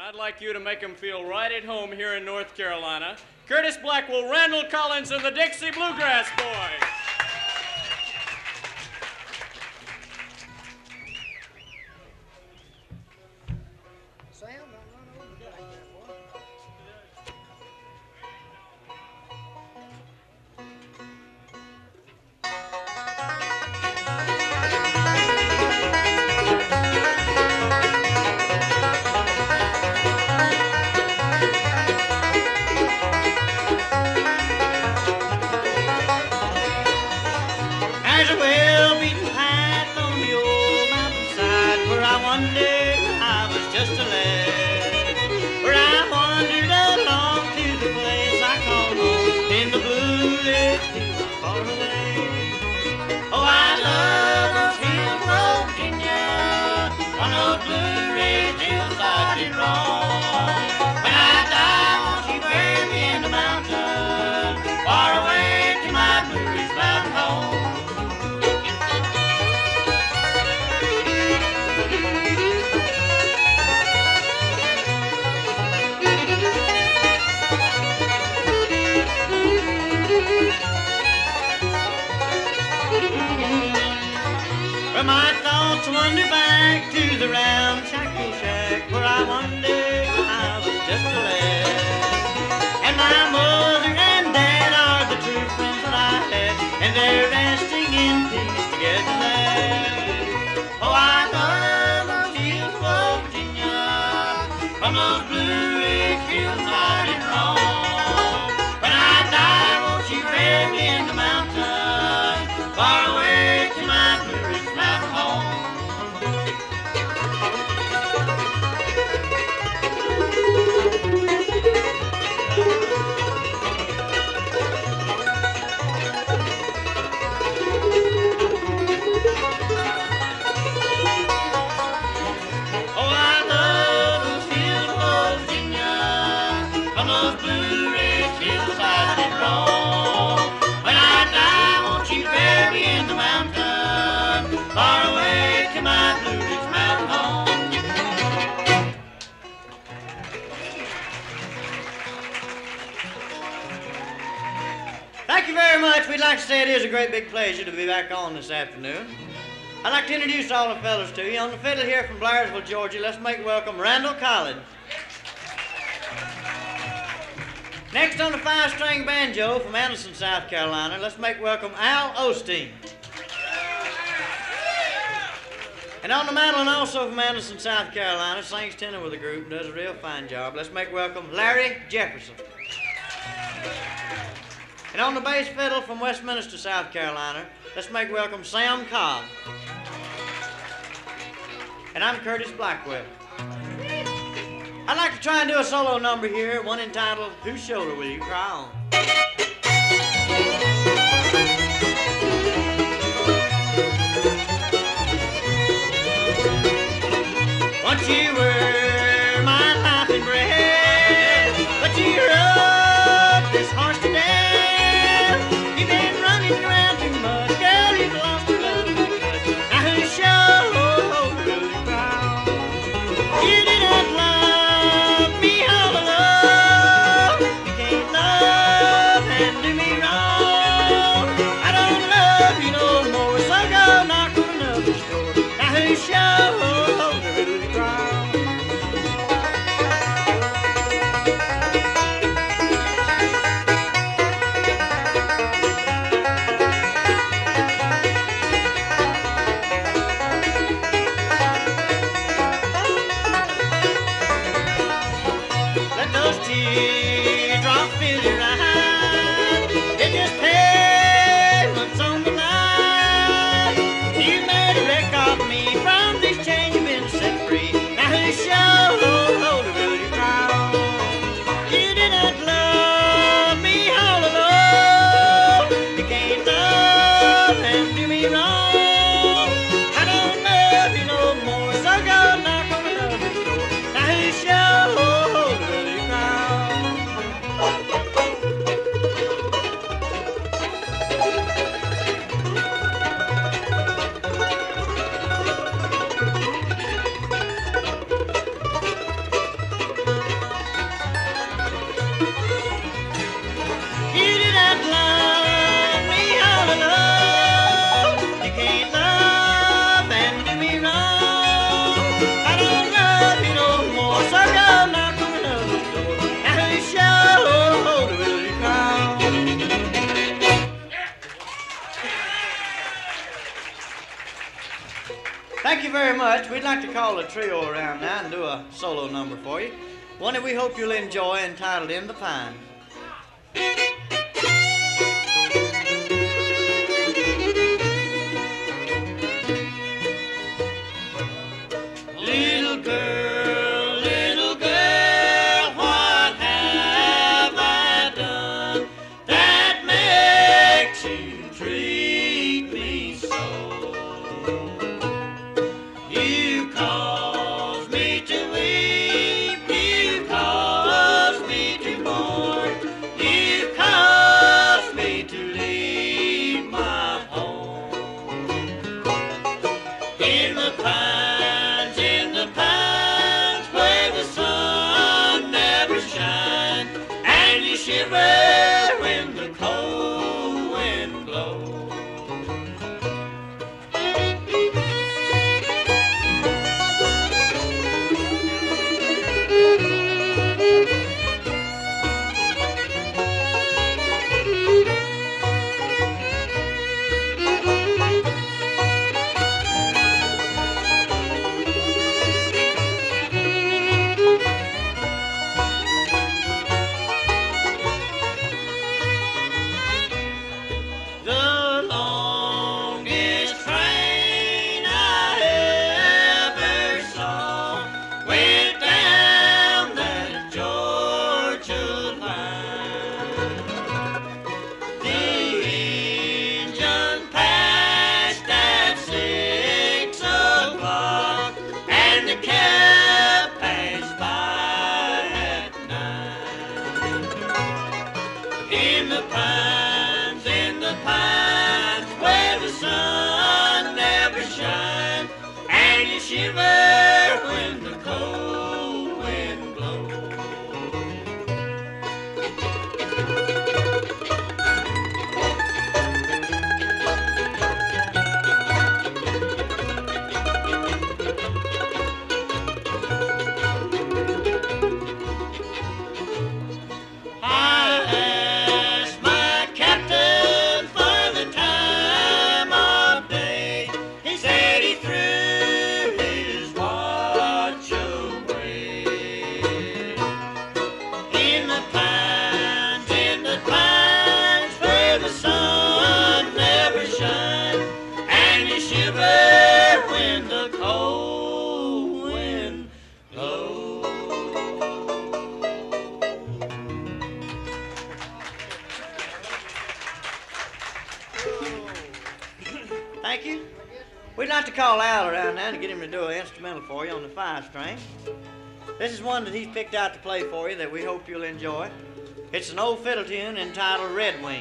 I'd like you to make them feel right at home here in North Carolina. Curtis Blackwell, Randall Collins, and the Dixie Bluegrass Boys. We'd like to say it is a great big pleasure to be back on this afternoon. I'd like to introduce all the fellas to you. On the fiddle here from Blairsville, Georgia, let's make welcome Randall Collins. Next on the 5-string banjo from Anderson, South Carolina, let's make welcome Al Osteen. And on the mandolin also from Anderson, South Carolina, sings tenor with the group and does a real fine job. Let's make welcome Larry Jefferson. And on the bass fiddle from Westminster, South Carolina, let's make welcome Sam Cobb. And I'm Curtis Blackwell. I'd like to try and do a solo number here, one entitled, Whose Shoulder Will You Cry On? Once you were my life and breath, but you rode this horse to death. You've been running around too much, girl, you've lost your love. Now whose shoulder will you cry on? You did not love me all alone. You can't love and do me wrong. I don't love you no more, so go knock on another door. Now whose shoulder will you cry on? Teardrop fill your eyes. It just payments on the line. You made a wreck of me. From this chain you've been set free. Now whose shoulder will you cry on? You did not love me all alone. You can't love and do me wrong. I don't love you no more, so go knock on another door. Now whose shoulder will you cry on? very much. We'd like to call the trio around now and do a solo number for you. One that we hope you'll enjoy, entitled In the Pines. Little girl, what have I done that makes you treat me so? You cause me to weep, you cause me to mourn, you cause me to leave my home. In the pines, where the sun never shines, and you shiver when the cold wind blows. The longest train I ever saw went down that Georgia line. The engine passed at 6 o'clock, and the cab passed by at 9. In the pines, where the sun never shines, and you shiver when the cold wind blows. I asked my captain for the time of day. He said he threw his watch away. In the pines, where the sun never shines, and you shiver when the cold wind blows. Thank you. We'd like to call Al around now to get him to do an instrumental for you on the 5-string. This is one that he's picked out to play for you that we hope you'll enjoy. It's an old fiddle tune entitled Red Wing.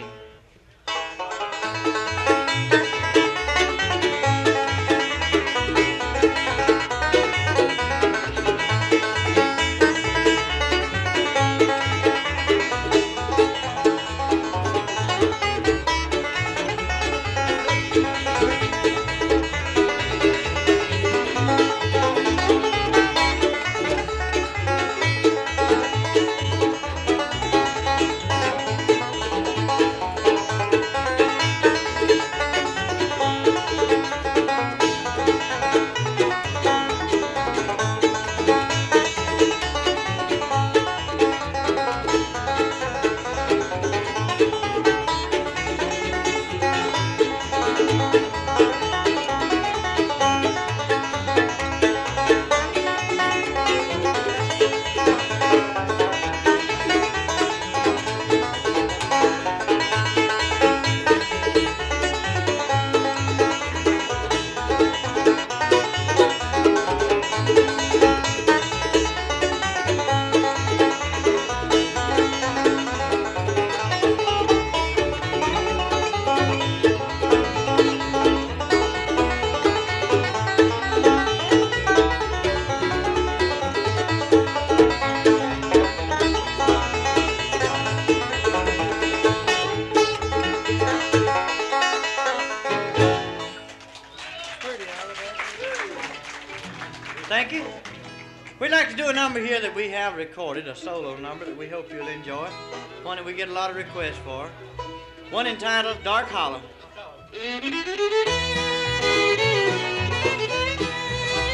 Thank you. We'd like to do a number here that we have recorded, a solo number that we hope you'll enjoy. One that we get a lot of requests for. One entitled Dark Hollow.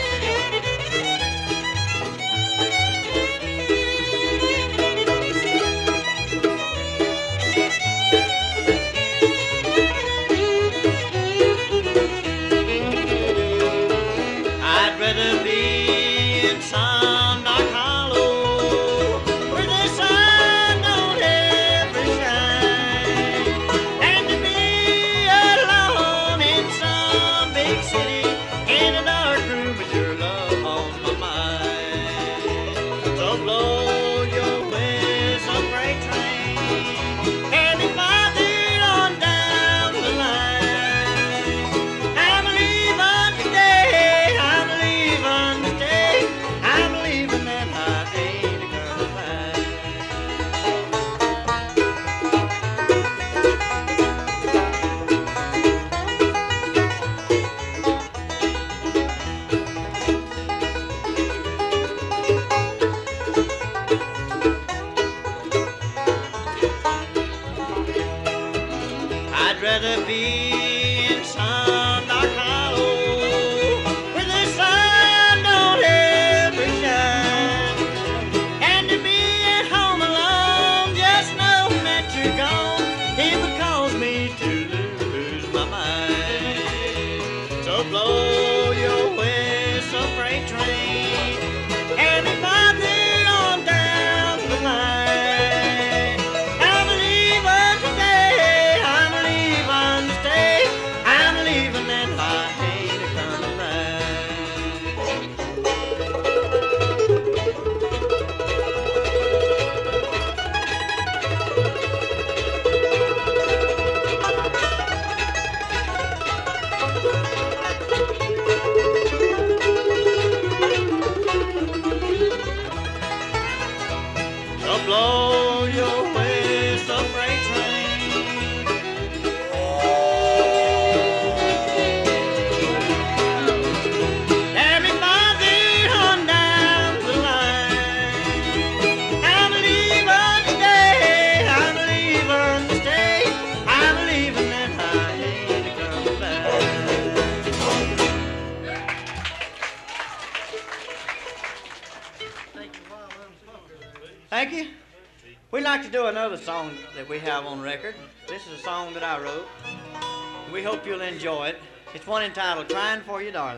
Thank you. We'd like to do another song that we have on record. This is a song that I wrote. We hope you'll enjoy it. It's one entitled Crying for You, Darling.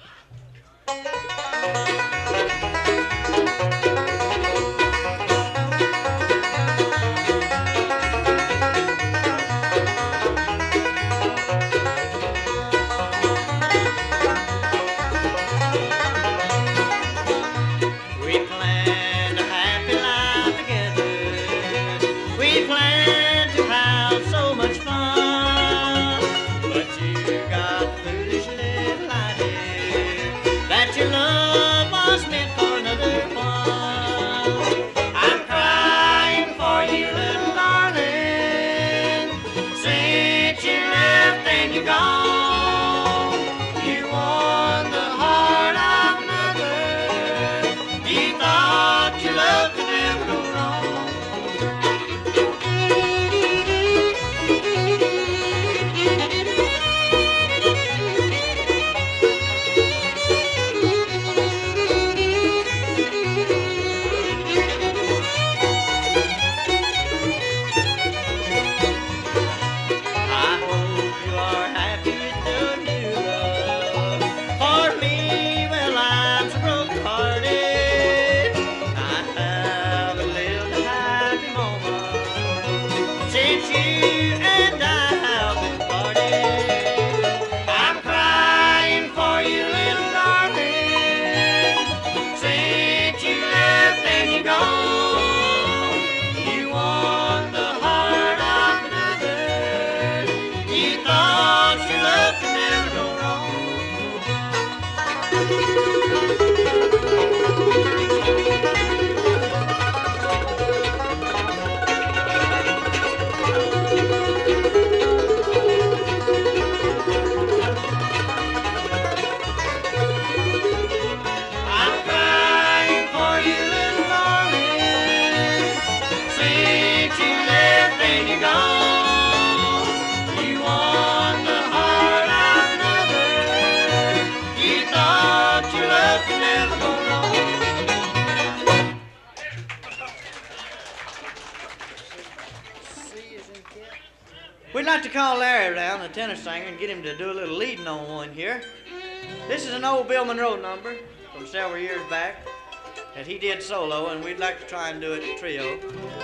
We'd like to call Larry down, the tenor singer, and get him to do a little leading on one here. This is an old Bill Monroe number from several years back that he did solo, and we'd like to try and do it trio.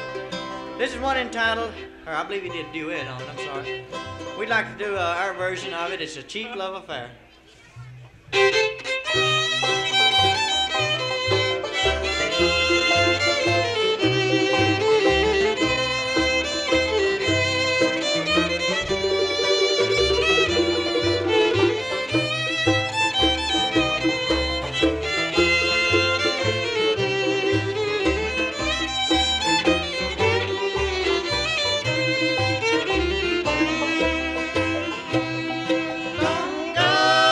This is one entitled, or I believe he did a duet on it, I'm sorry. We'd like to do our version of it. It's A Cheap Love Affair. Long ago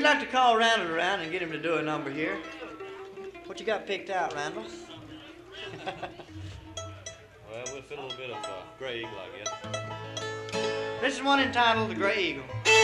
like to call Randall around and get him to do a number here. What you got picked out, Randall? Well, we'll fit a little bit of Gray Eagle, I guess. This is one entitled The Gray Eagle.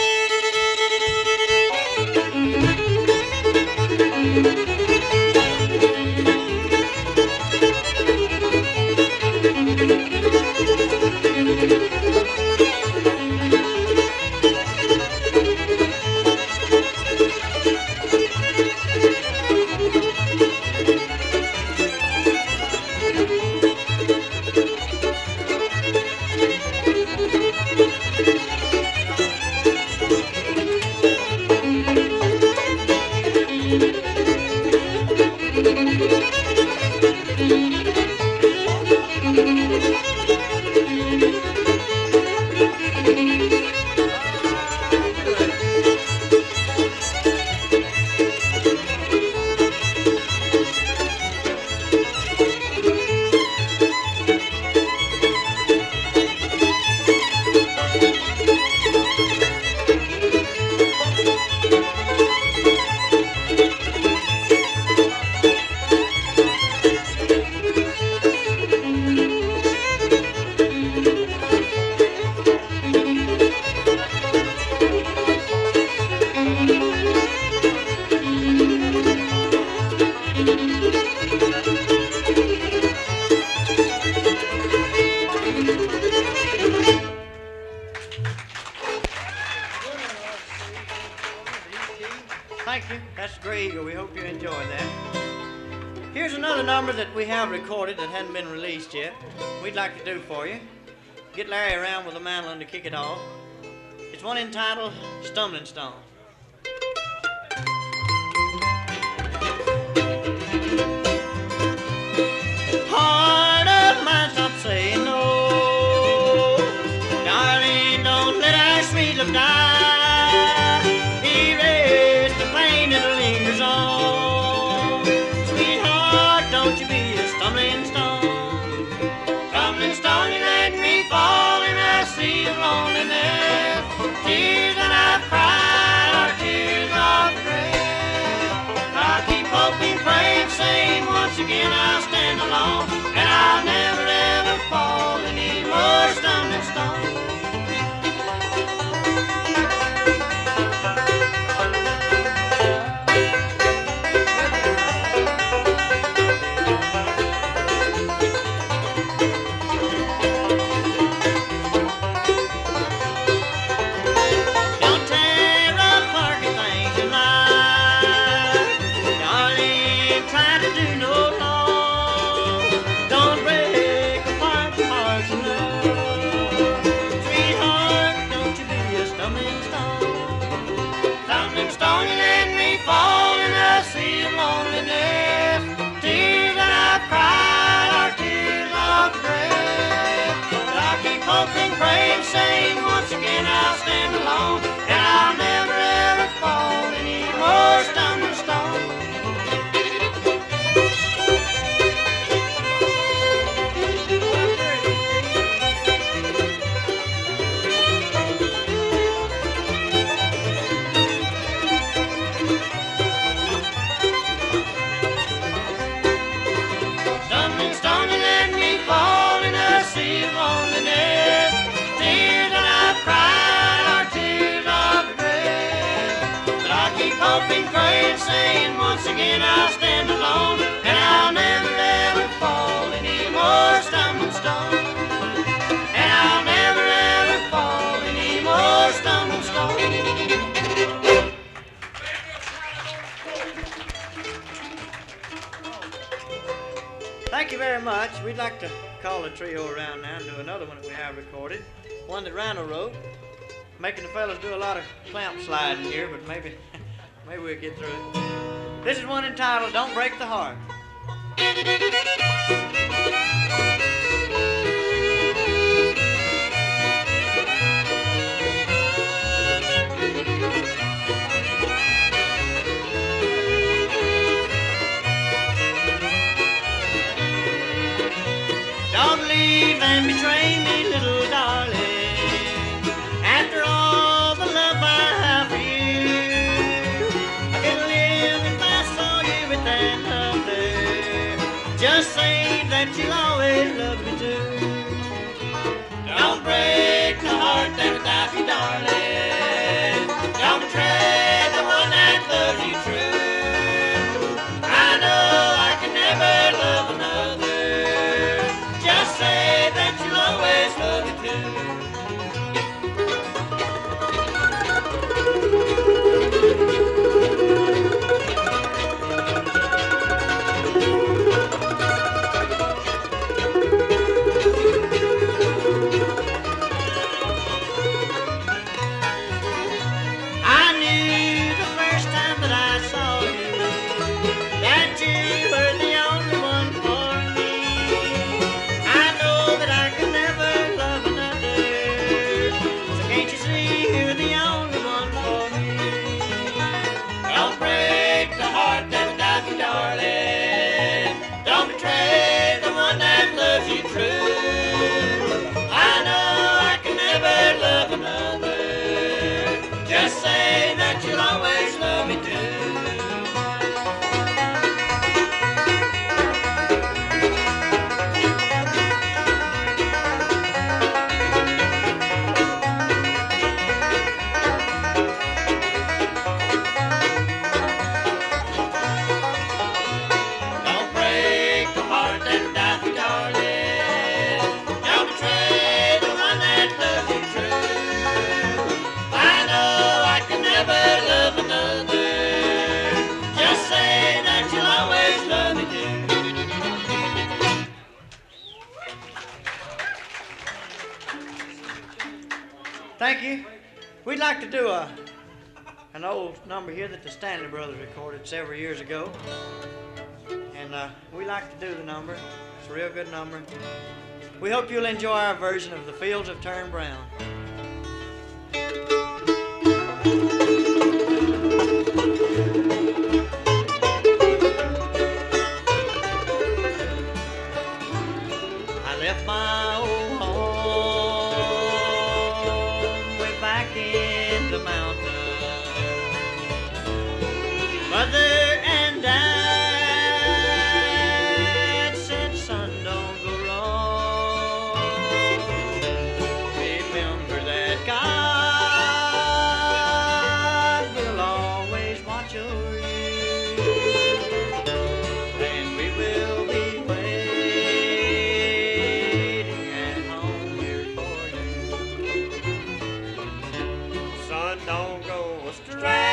Thank you. That's Gray Eagle. We hope you enjoy that. Here's another number that we have recorded that hadn't been released yet. We'd like to do for you. Get Larry around with a mandolin to kick it off. It's one entitled Stumbling Stone. Heart of mine, stop saying no. Darling, don't let our sweet love die. Erase the pain that lingers on. Sweetheart, don't you be a stumbling stone. Stumbling stone, you let me fall in a sea of loneliness. Tears that I've cried are tears of regret. I keep hoping, praying, saying once again I'll stand alone, and I'll never ever fall any more stumbling stone. Hoping, praying, saying once again I'll stand alone, and I'll never ever fall any more stumbling stone. Stumbling stone, you let me fall in a sea of loneliness. Hoping, praying, saying once again I'll stand alone, and I'll never ever fall any more stumbling stone. And I'll never ever fall any more stumbling stone. Thank you very much. We'd like to call the trio around now and do another one that we have recorded. One that Randall wrote. Making the fellas do a lot of clamp sliding here, but maybe we'll get through it. This is one entitled Don't Break the Heart. Don't leave and betray me, little darling. After all the love I have for you, that you'll always love me too. Don't break the heart that without you, darling. Don't betray the one that loves you true. I know I can never love another. Just say that you'll always love me too. Thank you. We'd like to do an old number here that the Stanley Brothers recorded several years ago. And we like to do the number. It's a real good number. We hope you'll enjoy our version of The Fields Have Turned Brown. I left my old home way back in the mountains. Mother and Dad said, son, don't go wrong. Remember that God will always watch over you, and we will be waiting at home here for you. Son, don't go astray.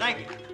Thank you.